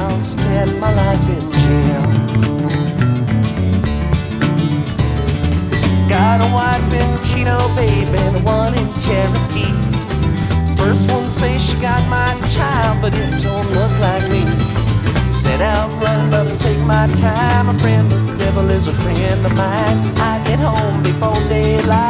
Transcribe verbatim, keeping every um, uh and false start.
I'll spend my life in jail. Got a wife in Chino, baby, the one in Cherokee. First one say she got my child, but it don't look like me. Set out running, but I'll take my time. A friend of the devil is a friend of mine. I get home before daylight.